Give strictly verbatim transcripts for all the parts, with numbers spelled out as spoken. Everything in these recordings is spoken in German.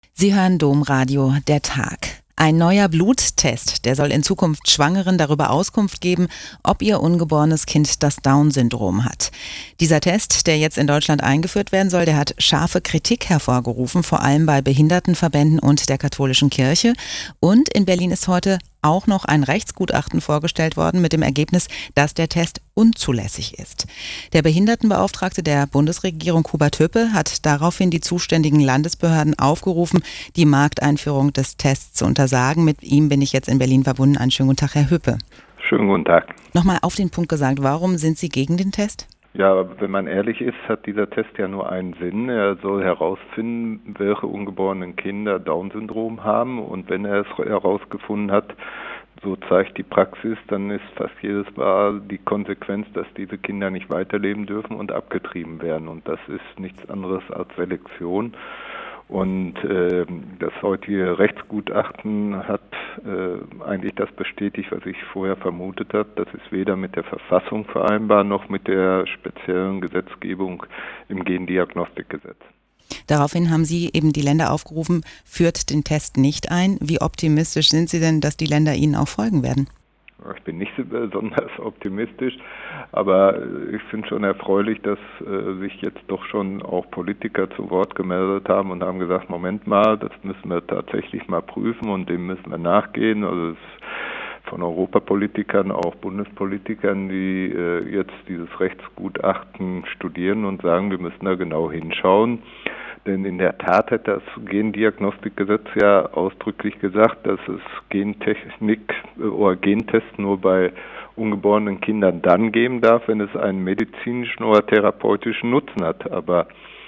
Sie hören Domradio, der Tag. Ein neuer Bluttest, der soll in Zukunft Schwangeren darüber Auskunft geben, ob ihr ungeborenes Kind das Down-Syndrom hat. Dieser Test, der jetzt in Deutschland eingeführt werden soll, der hat scharfe Kritik hervorgerufen, vor allem bei Behindertenverbänden und der katholischen Kirche. Und in Berlin ist heute auch noch ein Rechtsgutachten vorgestellt worden mit dem Ergebnis, dass der Test unzulässig ist. Der Behindertenbeauftragte der Bundesregierung, Hubert Hüppe, hat daraufhin die zuständigen Landesbehörden aufgerufen, die Markteinführung des Tests zu untersagen. Mit ihm bin ich jetzt in Berlin verbunden. Einen schönen guten Tag, Herr Hüppe. Schönen guten Tag. Nochmal auf den Punkt gesagt, warum sind Sie gegen den Test? Ja, wenn man ehrlich ist, hat dieser Test ja nur einen Sinn. Er soll herausfinden, welche ungeborenen Kinder Down-Syndrom haben. Und wenn er es herausgefunden hat, so zeigt die Praxis, dann ist fast jedes Mal die Konsequenz, dass diese Kinder nicht weiterleben dürfen und abgetrieben werden. Und das ist nichts anderes als Selektion. Und äh, das heutige Rechtsgutachten hat äh, eigentlich das bestätigt, was ich vorher vermutet habe. Das ist weder mit der Verfassung vereinbar noch mit der speziellen Gesetzgebung im Gendiagnostikgesetz. Daraufhin haben Sie eben die Länder aufgerufen, führt den Test nicht ein. Wie optimistisch sind Sie denn, dass die Länder Ihnen auch folgen werden? Ich bin nicht so besonders optimistisch, aber ich finde schon erfreulich, dass äh, sich jetzt doch schon auch Politiker zu Wort gemeldet haben und haben gesagt, Moment mal, das müssen wir tatsächlich mal prüfen und dem müssen wir nachgehen. Also es von Europapolitikern, auch Bundespolitikern, die äh, jetzt dieses Rechtsgutachten studieren und sagen, wir müssen da genau hinschauen. Denn in der Tat hat das Gendiagnostikgesetz ja ausdrücklich gesagt, dass es Gentechnik oder Gentests nur bei ungeborenen Kindern dann geben darf, wenn es einen medizinischen oder therapeutischen Nutzen hat. Aber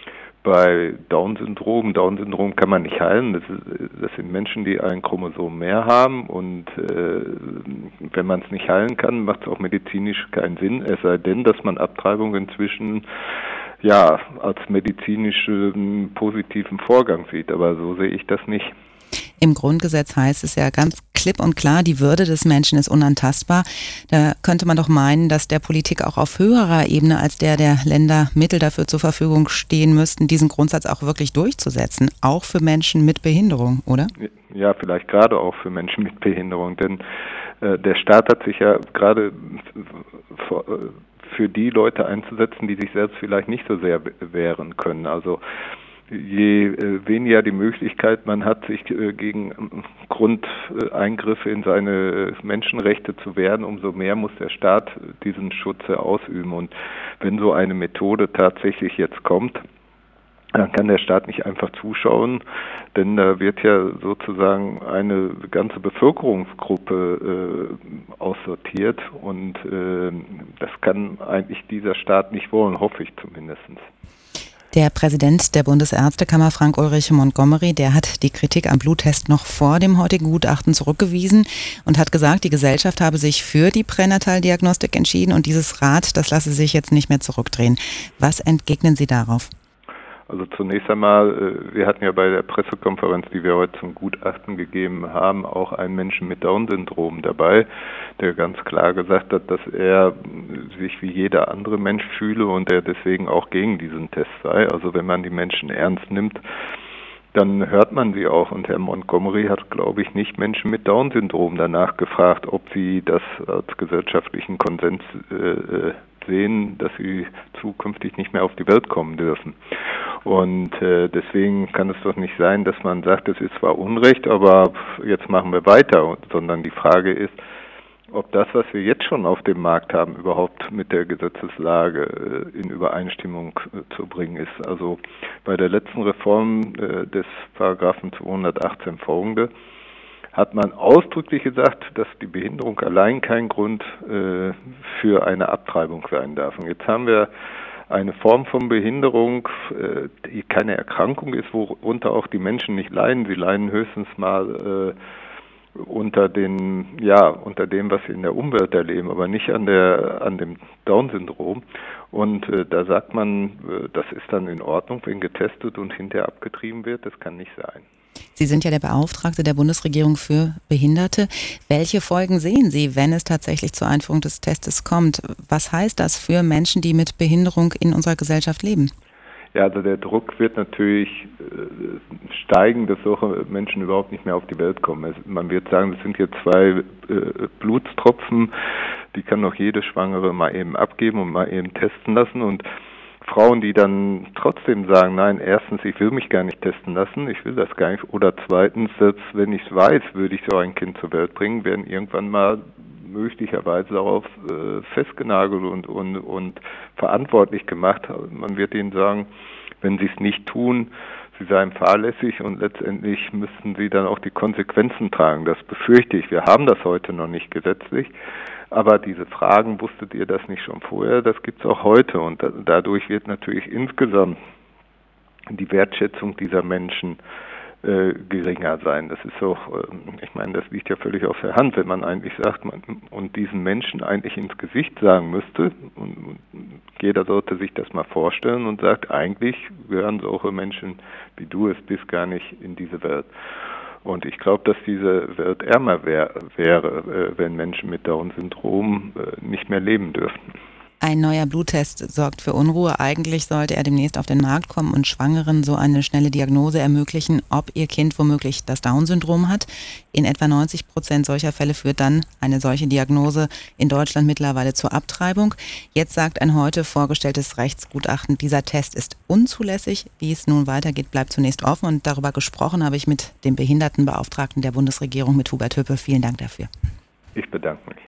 bei Down-Syndrom, Down-Syndrom kann man nicht heilen. Das, ist, das sind Menschen, die ein Chromosom mehr haben und äh, wenn man es nicht heilen kann, macht es auch medizinisch keinen Sinn, es sei denn, dass man Abtreibung inzwischen ja als medizinischen positiven Vorgang sieht, aber so sehe ich das nicht. Im Grundgesetz heißt es ja ganz klipp und klar, die Würde des Menschen ist unantastbar. Da könnte man doch meinen, dass der Politik auch auf höherer Ebene als der der Länder Mittel dafür zur Verfügung stehen müssten, diesen Grundsatz auch wirklich durchzusetzen, auch für Menschen mit Behinderung, oder? Ja, vielleicht gerade auch für Menschen mit Behinderung, denn äh, der Staat hat sich ja gerade vor, für die Leute einzusetzen, die sich selbst vielleicht nicht so sehr wehren können. Also je äh, weniger die Möglichkeit man hat, sich äh, gegen Grundeingriffe in seine Menschenrechte zu wehren, umso mehr muss der Staat diesen Schutz ausüben. Und wenn so eine Methode tatsächlich jetzt kommt, dann kann der Staat nicht einfach zuschauen, denn da wird ja sozusagen eine ganze Bevölkerungsgruppe äh, aussortiert und äh, das kann eigentlich dieser Staat nicht wollen, hoffe ich zumindest. Der Präsident der Bundesärztekammer, Frank-Ulrich Montgomery, der hat die Kritik am Bluttest noch vor dem heutigen Gutachten zurückgewiesen und hat gesagt, die Gesellschaft habe sich für die Pränataldiagnostik entschieden und dieses Rad, das lasse sich jetzt nicht mehr zurückdrehen. Was entgegnen Sie darauf? Also zunächst einmal, wir hatten ja bei der Pressekonferenz, die wir heute zum Gutachten gegeben haben, auch einen Menschen mit Down-Syndrom dabei, der ganz klar gesagt hat, dass er sich wie jeder andere Mensch fühle und er deswegen auch gegen diesen Test sei. Also wenn man die Menschen ernst nimmt, dann hört man sie auch. Und Herr Montgomery hat, glaube ich, nicht Menschen mit Down-Syndrom danach gefragt, ob sie das als gesellschaftlichen Konsens äh, sehen, dass sie zukünftig nicht mehr auf die Welt kommen dürfen. Und äh, deswegen kann es doch nicht sein, dass man sagt, es ist zwar Unrecht, aber jetzt machen wir weiter, sondern die Frage ist, ob das, was wir jetzt schon auf dem Markt haben, überhaupt mit der Gesetzeslage äh, in Übereinstimmung äh, zu bringen ist. Also bei der letzten Reform äh, des Paragraphen zweihundertachtzehn folgende hat man ausdrücklich gesagt, dass die Behinderung allein kein Grund äh, für eine Abtreibung sein darf. Und jetzt haben wir eine Form von Behinderung, äh, die keine Erkrankung ist, worunter auch die Menschen nicht leiden. Sie leiden höchstens mal äh, unter den, ja, unter dem, was sie in der Umwelt erleben, aber nicht an der, an dem Down-Syndrom. Und äh, da sagt man, äh, das ist dann in Ordnung, wenn getestet und hinterher abgetrieben wird. Das kann nicht sein. Sie sind ja der Beauftragte der Bundesregierung für Behinderte. Welche Folgen sehen Sie, wenn es tatsächlich zur Einführung des Testes kommt? Was heißt das für Menschen, die mit Behinderung in unserer Gesellschaft leben? Ja, also der Druck wird natürlich äh, steigen, dass solche Menschen überhaupt nicht mehr auf die Welt kommen. Es, man wird sagen, das sind hier zwei äh, Blutstropfen, die kann noch jede Schwangere mal eben abgeben und mal eben testen lassen. Und Frauen, die dann trotzdem sagen, nein, erstens, ich will mich gar nicht testen lassen, ich will das gar nicht. Oder zweitens, selbst wenn ich es weiß, würde ich so ein Kind zur Welt bringen, werden irgendwann mal möglicherweise darauf äh, festgenagelt und, und, und verantwortlich gemacht. Man wird ihnen sagen, wenn sie es nicht tun, sie seien fahrlässig und letztendlich müssten sie dann auch die Konsequenzen tragen. Das befürchte ich. Wir haben das heute noch nicht gesetzlich, aber diese Fragen, wusstet ihr das nicht schon vorher, das gibt es auch heute und da, dadurch wird natürlich insgesamt die Wertschätzung dieser Menschen Äh, geringer sein. Das ist so, äh, ich meine, das liegt ja völlig auf der Hand, wenn man eigentlich sagt, man und diesen Menschen eigentlich ins Gesicht sagen müsste, und, und jeder sollte sich das mal vorstellen und sagt, eigentlich gehören solche Menschen, wie du es bist, gar nicht in diese Welt. Und ich glaube, dass diese Welt ärmer wär, wäre, äh, wenn Menschen mit Down-Syndrom äh, nicht mehr leben dürften. Ein neuer Bluttest sorgt für Unruhe. Eigentlich sollte er demnächst auf den Markt kommen und Schwangeren so eine schnelle Diagnose ermöglichen, ob ihr Kind womöglich das Down-Syndrom hat. In etwa neunzig Prozent solcher Fälle führt dann eine solche Diagnose in Deutschland mittlerweile zur Abtreibung. Jetzt sagt ein heute vorgestelltes Rechtsgutachten, dieser Test ist unzulässig. Wie es nun weitergeht, bleibt zunächst offen. Und darüber gesprochen habe ich mit dem Behindertenbeauftragten der Bundesregierung, mit Hubert Hüppe. Vielen Dank dafür. Ich bedanke mich.